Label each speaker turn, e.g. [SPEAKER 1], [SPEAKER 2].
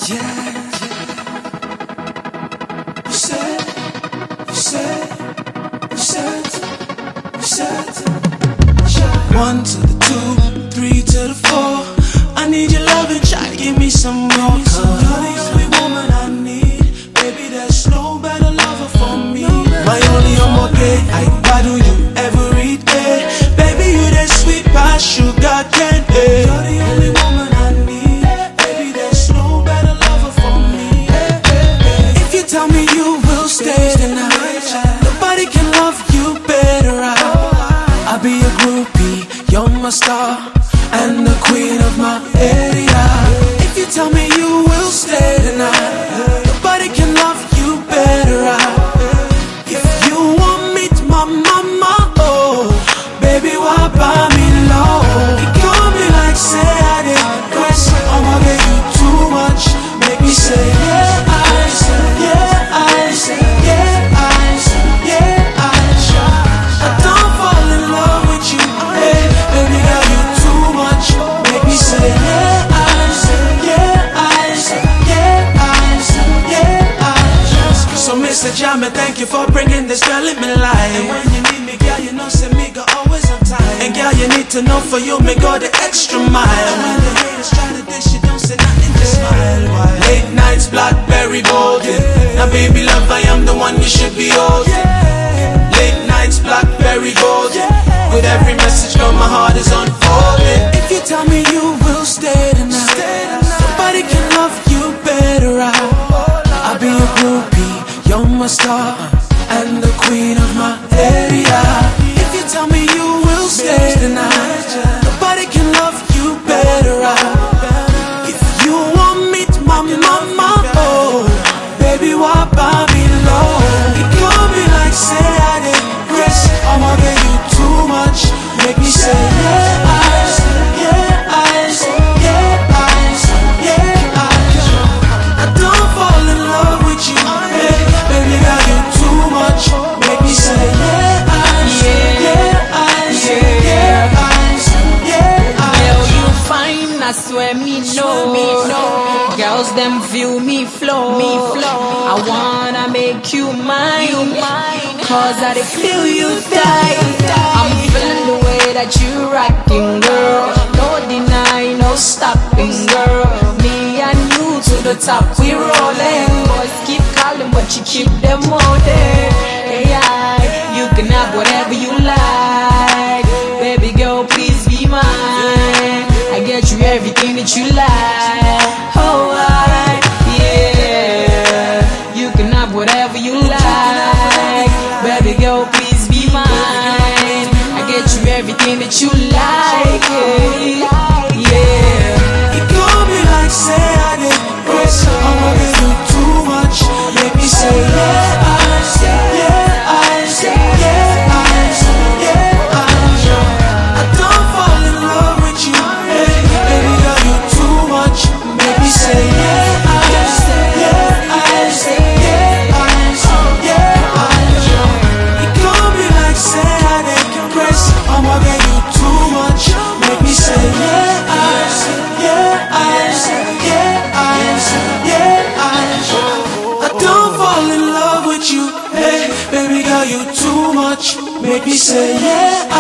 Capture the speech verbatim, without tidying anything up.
[SPEAKER 1] Yeah. You said, you said, you said, you said. One to the two, three to the four. I need your love and try to give me some more. Cause you're the only woman I need. Baby, there's no better lover for me. My only omoge, I battle you every day. Baby, you that sweet pie sugar candy. You're the only woman I need. Baby, there's no better lover for me. If you tell me you will stay tonight, nobody can love you better. I'll be a groupie, you're my star and the queen of my area. If you tell me you will stay tonight, nobody can love you better. If you want me to my mama, oh, baby, why buy me low? You call me like say I did, Chris, I'ma get you too much. Make me say yeah, I say, yeah, I say, yeah, I say, yeah, I say. I don't fall in love with you, hey, baby, girl, you too much. Make me say yeah, I say, yeah, I say, yeah, I say, yeah, I say. So Mister Jam, thank you for bringing this girl in my life. And when you need me, girl, you know say me go always on time. And girl, you need to know for you, me go the extra mile. And when the haters try to dish, you don't say nothing, just smile. Why? Late nights, Blackberry golden. Now baby love, I am the one you should be holding. Late nights, Blackberry golden. With every message, girl, my heart is unfolding. If you tell me you will stay tonight, nobody can love you better. I'll be a groupie, you're my star and the queen of my area. If you tell me you will stay tonight, nobody can love you better. If you want me to my mama, oh, baby, why buy me low? You call me like say I did, Chris, I'ma get you too much. Make me say yeah, I say, yeah, I say, yeah, I say, yeah, I say. I don't fall in love with you, hey, baby, girl, you too much. Make me say yeah, I say, yeah, I say, yeah, I say, yeah, I say.
[SPEAKER 2] Girl, you fine, I swear me know. Girls them view me flow. I wanna make you mine, cause I dey feel you tight. I'm feeling the way that you rocking, girl. No deny, no stopping, girl. Me and you to the top, we rolling. Boys keep calling, but you keep them holding. Yeah, you can have whatever you like. Baby girl, please be mine. I get you everything that you like. Oh, I, yeah. You can have whatever you like. Baby girl, please be mine. I get you everything that you like. Yeah.
[SPEAKER 1] You call me like say I did, Chris, I'ma get you too much. Make me say yeah, I say, yeah, I say, yeah, I say, yeah, I say. I don't fall in love with you, hey, baby girl, you too much. Make me say yeah, I say, yeah, I say, yeah, I say, yeah, I say. You call me like say I did, Chris, I'ma get you too much. Make me say yeah, I say, yeah, I say, yeah, I say, yeah, I say. I don't fall in love with you, hey, baby girl, you too much. Make me say yeah,